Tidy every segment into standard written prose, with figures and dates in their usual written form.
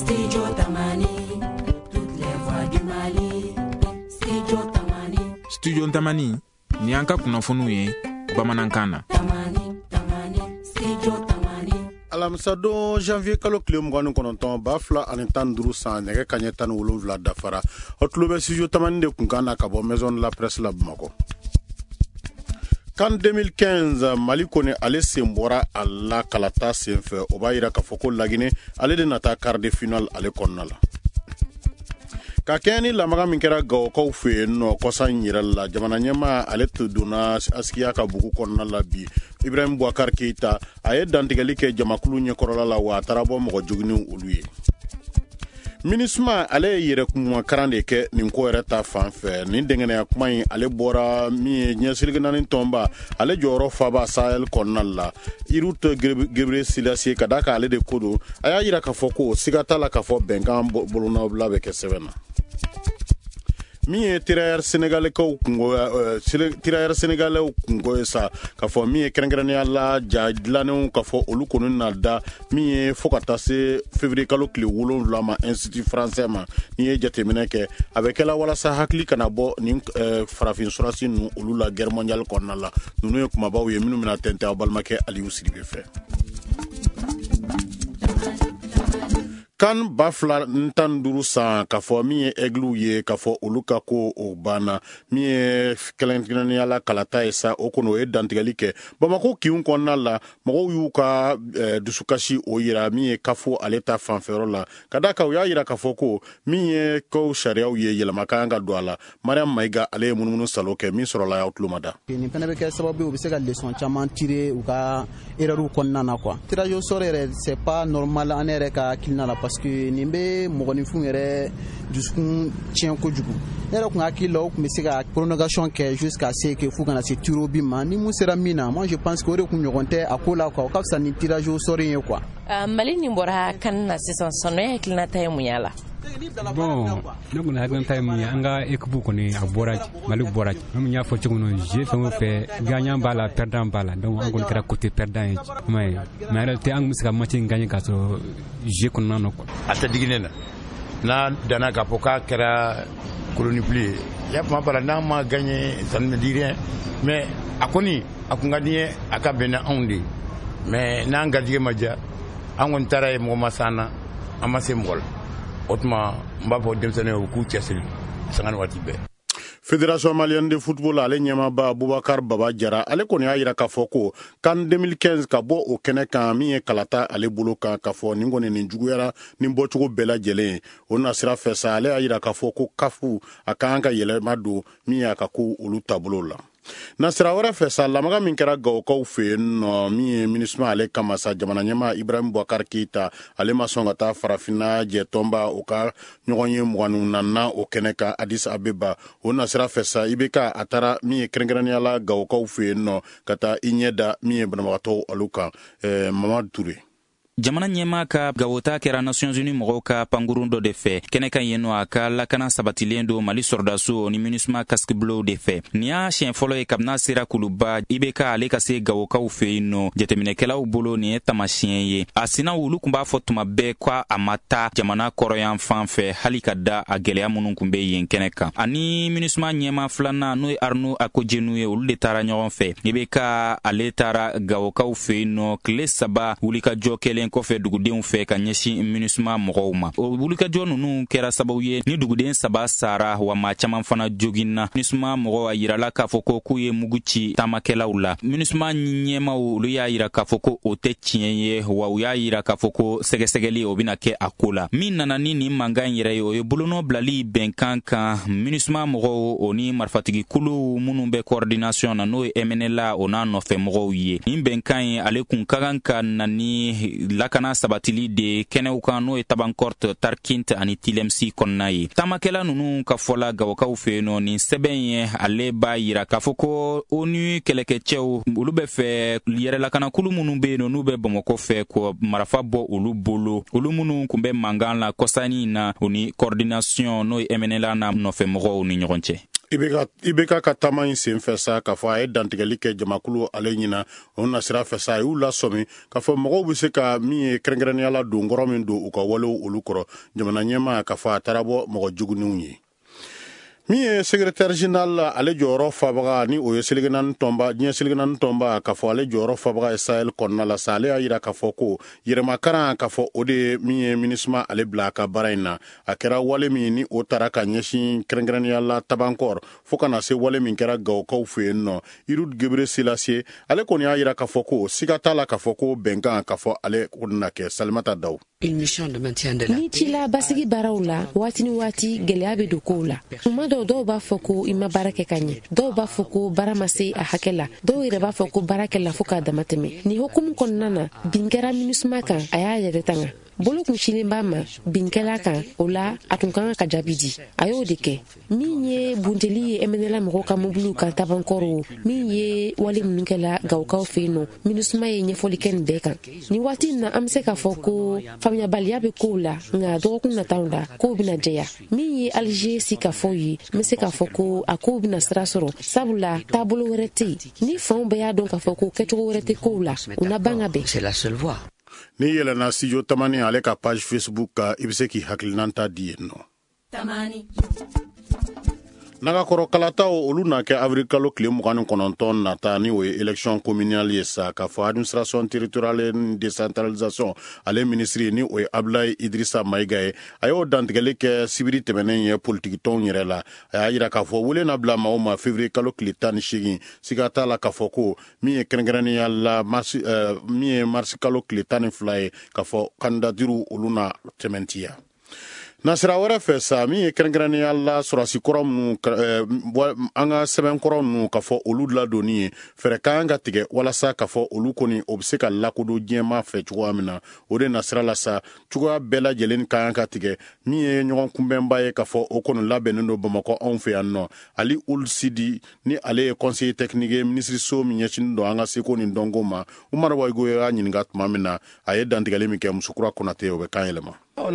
Studio Tamani, toutes les voix du Mali. Studio Tamani. Studio Tamani, ni anka kunafunu ye, bamanankana. Tamani, Studio Tamani. Alamsado janvier kalo kile muganu kononton bafla anitan duru san nege kanyetan wolonvla dafara. Otlobe Studio Tamani de kunkana kabo maison de la presse la Bamako. Kan 2015 Mali kone ale sembora alla kalata senfe obayira kafoko lagine ale de nata quart de finale ale konnala. Ka keni la maga minkera gaw ko fe no kosan yiralla jamana nyama ale tuduna askiya ka bugu konnala bi Ibrahim Boubacar Keita aye dantigali ke jamakulu nyekorola la wa tarabo mo jogni uluye. Minisma ale yere kuma karande ke nin ko yere ta fanfɛ nin dengene ya kuma in ale bɔra mi ɲɛsiliginanin tɔnba ale jɔyɔrɔ faba Sahel kɔnɔna la Irut Gebre Selassie ka da ka ale de kodo a y'a yira k'a fɔ ko siga t'a la k'a fɔ bɛnkan bolonɔbila bɛ kɛ sɛbɛn na min ye tirailleur sénégalais kungo sa k'a fɔ min ye kɛrɛnkɛrɛnnenya la ja dilannenw k'a fɔ olu kɔni na da min ye fo ka taa se février kalo tile 7 ma institut français ma ni ye jateminɛ kɛ a bɛ kɛla walasa hakili kana bɔ nin farafin surasi ninnu olu la guerre mondiale kɔnɔna la ninnu ye kumabaw ye minnu bɛna tɛntɛn aw balimakɛ Aliyu Sidibe fɛ. Kan bafla ntan duru san k'a fɔ min ye aigle ye k'a fɔ olu ka ko o banna min ye kɛlɛnkɛrɛnnenya la kalata ye sa o kɔnɔ o ye dantigɛli kɛ Bamako kiw kɔnɔna la mɔgɔw y'u ka dusukasi o yira min ye kafo ale ta fanfɛyɔrɔ la ka da kan u y'a yira k'a fɔ ko min ye ko sariyaw ye yɛlɛma kan ka don a la Mariam Maïga ale ye munumunu salo kɛ min sɔrɔla y'aw tulo ma da. Nin fana bɛ kɛ sababu u bɛ se ka leçon caman tirer u ka erreur kɔnɔna na quoi. Tirage au sort yɛrɛ c'est pas normal an yɛrɛ ka hakilina la parce que nin bɛ mɔgɔninfin yɛrɛ dusukun tiɲɛ kojugu ne yɛrɛ tun hakili la o tun bɛ se ka prolongation kɛ jusqu'à ce que fo kana se tiro bi ma ni mun sera min na moi je pense que o de kun ɲɔgɔn tɛ a ko la quoi o ka fisa ni tirage au sort ye quoi. Mali nin bɔra kan na sisan sɔnɔ ye hakilinata ye mun y'a la. Bon ne kɔni hakilinata ye mun ye an ka équipe kɔni a bɔra Mali bɔra comme y'a fɔ cogo min jeu fɛn o fɛn gagnant b'a la perdant b'a la donc an kɔni kɛra côté perdant ye mais en réalité an bɛ se ka match in gagner k'a sɔrɔ jeu kɔnɔna na quoi. A tɛ digi ne na n'a danna k'a fɔ k'a kɛra colonie plus ye y'a kuma bala n'a ma gagner ça ne me dit rien mais a kɔni a kun ka di ye a ka bɛn na anw de mais n'an garijɛgɛ ma diya an kɔni taara ye mɔgɔ ma s'an na an ma se mɔgɔ la o tuma n b'a fɔ denmisɛnninw u k'u cɛsiri sanga ni waati bɛɛ. Fédération malienne de football ale ɲɛmaaba Boubacar Baba Jara ale kɔni y'a yira k'a fɔ ko kan 2015 ka bɔ o kɛnɛ kan min ye kalata ale bolo kan k'a fɔ nin kɔni nin juguyara nin bɔcogo bɛɛ lajɛlen o na sira fɛ sa ale y'a yira k'a fɔ ko kafu a kan ka yɛlɛma don min y'a ka ko olu taabolo la. Na sira wɛrɛ fɛ sa lamaga min kɛra Gawukaw fɛ yen nɔ min ye MINUSMA ale kama sa jamana ɲɛmaa Ibrahim Boubacar Keita ale ma sɔn ka taa farafinna jɛ tɔnba o ka ɲɔgɔn ye 24 o kɛnɛ kan Addis Abeba o na sira fɛ sa IBK a taara min ye kɛrɛnkɛrɛnnenya la Gawukaw fɛ yen nɔ ka taa i ɲɛ da min ye banabagatɔw olu kan Mamadu Touré. Jamana ɲɛma ka gawota kɛra Nations Unies mɔgɔw ka pankurun dɔ de fɛ kɛnɛ kan yen nɔ a ka lakana sabatilen do Mali sɔrɔdaso ni MINUSMA casque bleu de fɛ ni y'a siɲɛ fɔlɔ ye kabina sera kuluba IBK ale ka se gawokaw fɛ yen nɔ jateminɛkɛlaw bolo nin ye tamasiyɛn ye a sina olu kun b'a fɔ tuma bɛɛ ko a ma taa jamana kɔrɔyan fan fɛ hali ka da a gɛlɛya minnu kun bɛ yen kɛnɛ kan ani MINUSMA ɲɛma filanan n'o ye Arnaud Akojenu ye olu de taara ɲɔgɔn fɛ IBK ale taara gawokaw fɛ yen nɔ tile 3 wulikajɔ kɛlen kɔfɛ dugudenw fɛ ka ɲɛsin MINUSMA mɔgɔw ma o wulikajɔ ninnu kɛra sababu ye ni duguden 3 sara wa maa caman fana joginna MINUSMA mɔgɔw a yirala k'a fɔ ko k'u ye mugu ci taamakɛlaw la MINUSMA ɲɛmaw olu y'a yira k'a fɔ ko o tɛ tiɲɛ ye wa u y'a yira k'a fɔ ko sɛgɛsɛgɛli o bɛna kɛ a ko la min nana ni nin mankan yɛrɛ ye o ye bolonɔ bilali bɛnkan kan MINUSMA mɔgɔw o ni marifatigi kulu minnu bɛ coordination na n'o ye MNLA o n'a nɔfɛ mɔgɔw ye nin bɛnkan ye ale kun ka kan ka na ni lakana sabatili de kɛnɛw kan n'o ye Tabankort Tarkint ani Tilemsi kɔnɔna ye taamakɛla ninnu ka fɔla Gawakaw fɛ yen nɔ nin sɛbɛn ye ale b'a yira k'a fɔ ko ONU kɛlɛkɛcɛw olu bɛ fɛ yɛrɛlakanakulu minnu bɛ yen nɔ n'u bɛ Bamakɔ fɛ ko marafa bɔ olu bolo olu minnu kun bɛ mankan la kɔsani na o ni coordination n'o ye MNLA na nɔfɛ mɔgɔw ni ɲɔgɔn cɛ. Ibeka ka taama in senfɛ sa k'a fɔ a ye dantigɛli kɛ jamakulu ale ɲina o na sira fɛ sa a y'u lasɔmi k'a fɔ mɔgɔw bɛ se ka min ye kɛrɛnkɛrɛnnenya don kɔrɔ min don u ka walew olu kɔrɔ jamana ɲɛmaa k'a fɔ a taara bɔ mɔgɔ juguninw ye. Min ye secrétaire général ale jɔyɔrɔ fabaga ni o ye diɲɛ seligenaani tɔnba k'a fɔ ale jɔyɔrɔ fabaga ye Sahel kɔnɔna la sa ale y'a jira k'a fɔ ko yɛrɛmakaran k'a fɔ o de ye min ye MINUSMA ale bila a ka baara in na a kɛra wale min ni o taara ka ɲɛsin kɛrɛnkɛrɛnnenya la Tabankɔr fo ka na se wale min kɛra Gawokaw fɛ yen nɔ Irude Gebre Selassie ale kɔni y'a jira k'a fɔ ko siga t'a la k'a fɔ ko bɛnkan k'a fɔ ale kɔni na kɛ Salimata Daw. Ni ci la basigi baaraw la waati ni waati gɛlɛya bɛ don kow la tuma dɔw b'a fɔ ko i ma baara kɛ ka ɲɛ dɔw b'a fɔ ko baara ma se a hakɛ la dɔw yɛrɛ b'a fɔ ko baara kɛla fo k'a dama tɛmɛ ni hukumu kɔnɔna na bin kɛra MINUSMA kan a y'a yɛrɛ tanga bolo kun cilen b'a ma binkɛla kan o la a tun kan ka jaabi di a y'o de kɛ min ye bunteli ye MNLA mɔgɔw ka mobiliw kan Tabankɔr min ye wale minnu kɛla Gawokaw fɛ yen nɔ MINUSMA ye ɲɛfɔli kɛ nin bɛɛ kan ni waati in na an bɛ se k'a fɔ ko faamuyabaliya bɛ kow la nka dɔgɔkun nataw la kow bɛna jɛya min ye Alger si ka fɔ ye n bɛ se k'a fɔ ko a kow bɛna sira sɔrɔ sabula taabolo wɛrɛ tɛ yen ni fanw bɛɛ y'a dɔn k'a fɔ ko kɛcogo wɛrɛ tɛ kow la u na ban ka bɛn. Ni yɛlɛnna studio Tamani ale ka page Facebook ka i bɛ se k'i hakilinan ta di yen nɔ. Nagakɔrɔ kalataw olu na kɛ avril kalo tile 29 nata ni o ye élection communale ye sa k'a fɔ administration territoriale ni décentralisation ale ministre ni o ye Abdoulaye Idrissa Maïga ye a y'o dantigɛli kɛ sibiri tɛmɛnen ye politique tɔnw yɛrɛ la a y'a jira k'a fɔ wele na bila maaw ma février kalo tile 18 siga t'a la k'a fɔ ko min ye kɛrɛnkɛrɛnnenya la min ye mars kalo tile 12 ye k'a fɔ candidature olu na tɛmɛntiya. Nasira wɛrɛ fɛ sa min ye kɛrɛnkɛrɛnnenya la sɔrɔsi kɔrɔ minnu an ka sɛbɛnkɔrɔ ninnu k'a fɔ olu ladonni ye fɛɛrɛ kan ka tigɛ walasa k'a fɔ olu kɔni o bɛ se ka lakodon diɲɛma fɛ cogoya min na o de nasira la sa cogoya bɛɛ lajɛlen kan ka tigɛ min ye ɲɔgɔn kunbɛnba ye k'a fɔ o kɔni labɛnnen don Bamakɔ anw fɛ yan nɔ Ali Ould Sidi ni ale ye conseiller technique ye minisiriso min ɲɛsinnen don an ka seko ni dɔnko ma Umaru Wayigo y'a ɲininka tuma min na a ye dantigɛli min kɛ Musokura Konate o bɛ kan yɛlɛma.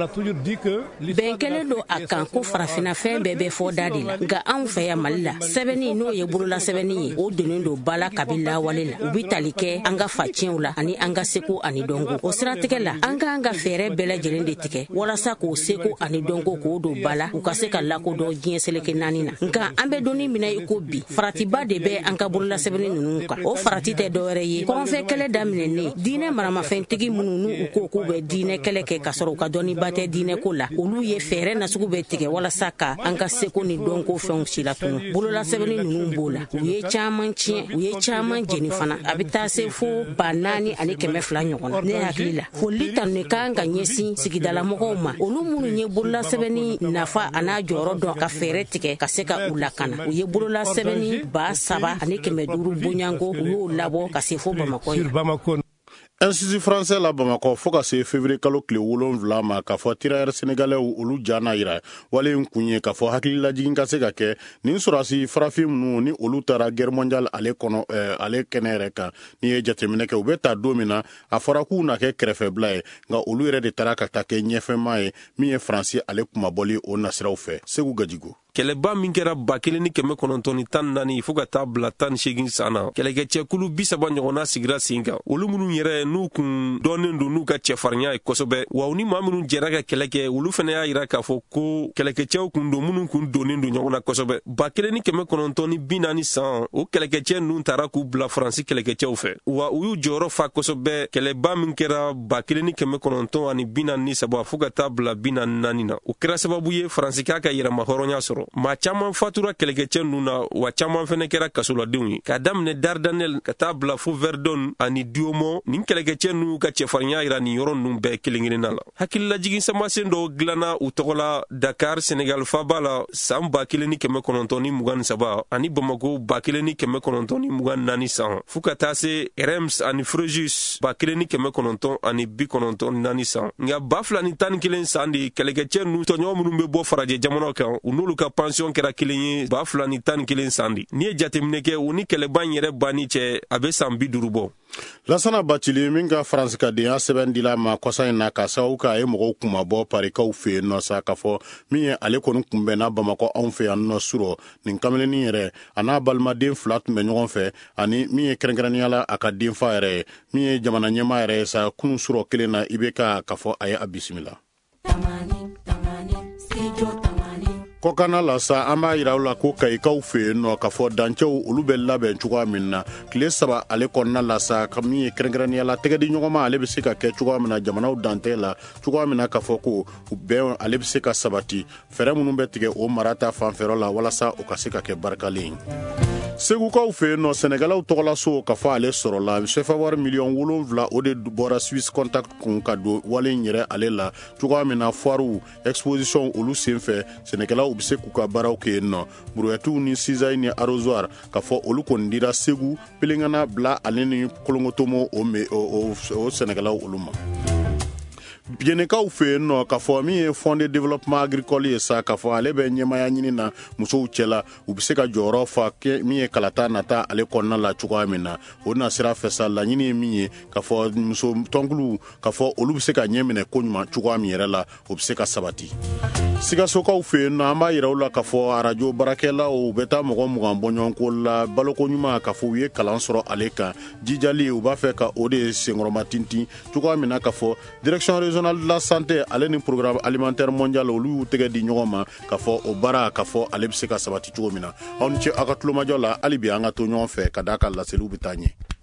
Bɛn kɛlen don a kan ko farafinna fɛn bɛɛ bɛ fɔ da de la nka anw fɛ yan Mali la sɛbɛnni n'o ye bolola sɛbɛnni ye o donnen don bala kabila wale la u bi tali kɛ an ka facɛnw la ani an ka seko ani dɔnko o siratigɛ la an ka fɛɛrɛ bɛɛ lajɛlen de tigɛ walasa k'o seko ani dɔnko k'o don bala u ka se ka lakodɔn diɲɛ seleke 4 na nka an bɛ donni minɛ i ko bi faratiba de bɛ an ka bolola sɛbɛnni ninnu kan o farati tɛ dɔwɛrɛ ye kɔnfɛ kɛlɛ daminɛnen diinɛ maramafɛntigi minnu n'u ko k'u bɛ diinɛ kɛlɛ kɛ ka sɔrɔ u ka dɔnni ba tɛ diinɛ ko la olu ye fɛɛrɛ nasugu bɛ tigɛ walasa ka an ka seko ni dɔnko fɛnw si latunu bolola sɛbɛnni ninnu b'o la u ye caman tiɲɛ u ye caman jeni fana a bɛ taa se fo 4,000 ani 200 ɲɔgɔn na ne hakili la foli tanu ne kan ka ɲɛsin sigidala mɔgɔw ma olu minnu ye bolola sɛbɛnni nafa a n'a jɔyɔrɔ dɔn ka fɛɛrɛ tigɛ ka se ka u lakana u ye bolola sɛbɛnni 7,000 ani 500 bonyanko u y'o labɔ ka se fo Bamakɔ ye. Institut français la Bamakɔ fo ka se février kalo tile 7 ma k'a fɔ tirailleurs sénégalais olu jana yira wale in kun ye k'a fɔ hakililajigin ka se ka kɛ nin sɔrɔsi farafin minnu ni olu taara guerre mondiale ale kɔnɔ ale kɛnɛ yɛrɛ kan ni ye jateminɛ kɛ u bɛ taa don min na a fɔra k'u na kɛ kɛrɛfɛbila ye nka olu yɛrɛ de taara ka taa kɛ ɲɛfɛma ye min ye faransi ale kumabɔli o nasiraw fɛ Segu Gajigo. Kɛlɛba min kɛra 1914 fo ka taa bila 18 san na kɛlɛkɛcɛkulu 30 ɲɔgɔnna sigira sen kan olu minnu yɛrɛ n'u kun dɔnnen don n'u ka cɛfarinya ye kosɛbɛ wa u ni maa minnu jɛra ka kɛlɛ kɛ olu fana y'a jira k'a fɔ ko kɛlɛkɛcɛw kun don minnu kun donnen don ɲɔgɔn na kosɛbɛ 1940 san o kɛlɛkɛcɛ ninnu taara k'u bila faransi kɛlɛkɛcɛw fɛ wa u y'u jɔyɔrɔ fa kosɛbɛ kɛlɛba min kɛra 1943 fo ka taa bila 44 na o kɛra sababu ye faransik'a ka yɛrɛma hɔrɔnya sɔrɔ maa caman fatura kɛlɛkɛcɛ ninnu na wa caman fɛnɛ kɛra kasoladenw ye k'a daminɛ Dardanelle ka taa bila fo Verdun ani Douaumont nin kɛlɛkɛcɛ ninnu ka cɛfarinya yira nin yɔrɔ ninnu bɛɛ kelen-kelenna la hakililajigin samasen dɔ dilanna u tɔgɔ la Dakar Sénégal faba la san 1923 ani Bamako 1924 san fo ka taa se Reims ani Fréjus 1994 san nka 2011 san de kɛlɛkɛcɛ ninnu tɔɲɔgɔn minnu bɛ bɔ farajɛ jamana kan u n'olu ka pansiɔn kɛra 2011 san di. N'i ye jateminɛ kɛ u ni kɛlɛban yɛrɛ banni cɛ a bɛ san 50 bɔ. Lasana Bacili min ka faransikadenya sɛbɛn dila ma kɔsa in na ka sababu k'a ye mɔgɔw kumabɔ parikaw fɛ yen nɔ sa k'a fɔ min ye ale kɔni kunbɛnna Bamakɔ anw fɛ yan nɔ surɔ nin kamalenin yɛrɛ a n'a balimaden 2 tun bɛ ɲɔgɔn fɛ ani min ye kɛrɛnkɛrɛnniyala a ka denfa yɛrɛ ye min ye jamana ɲɛmaa yɛrɛ ye sa kunun surɔ kelen na i bɛ k'a fɔ a ye a bisimila. Kokana la sa an b'a yira u la ko Kayikaw fɛ yen nɔ k'a fɔ dancɛw olu bɛ labɛn cogoya min na tile 3 ale kɔnɔna la sa min ye kɛrɛnkɛrɛnniyala tɛgɛdi ɲɔgɔnma ale bɛ se ka kɛ cogoya min na jamanaw dantɛ la cogoya min na k'a fɔ ko bɛn ale bɛ se ka sabati fɛɛrɛ minnu bɛ tigɛ o mara ta fanfɛyɔrɔ la walasa o ka se ka kɛ barikalen. Segukaw fɛ yen nɔ Sɛnɛgalaw tɔgɔlaso ka fɔ ale sɔrɔla sɛfawari miliyɔn 7 o de bɔra Swiss Contact kun ka don wale in yɛrɛ ale la cogoya min na foirew exposition olu senfɛ Sɛnɛgalaw bɛ se k'u ka baaraw kɛ yen nɔ brouettes ni cisailles ni arrosoir ka fɔ olu kɔni dira Segu Pelengana Bla ale ni Kolongotomo o Sɛnɛgalaw olu ma. Bienekaw fɛ yen nɔ k'a fɔ min ye Fonds de développement agricole ye sa k'a fɔ ale bɛ ɲɛmaya ɲini na musow cɛla u bɛ se ka jɔyɔrɔ fa min ye kalata nata ale kɔnɔna la cogoya min na o na sira fɛ sa laɲini ye min ye k'a fɔ muso tɔnkulu k'a fɔ olu bɛ se ka ɲɛ minɛ ko ɲuman cogoya min yɛrɛ la o bɛ se ka sabati. Sigasokaw fɛ yen nɔ an b'a yira u la k'a fɔ arajo baarakɛlaw u bɛ taa mɔgɔ 20 bɔ ɲɔgɔnko la baloko ɲuman k'a fɔ u ye kalan sɔrɔ ale kan jijali u b'a fɛ ka o de senkɔrɔma tintin cogoya min na k'a fɔ direction régionale de la santé ale ni programme alimentaire mondial olu y'u tɛgɛ di ɲɔgɔn ma k'a fɔ o baara k'a fɔ ale bɛ se ka sabati cogo min na aw ni ce aw ka tulomajɔ la hali bi an ka to ɲɔgɔn fɛ ka d'a ka laseliw bɛ taa ɲɛ.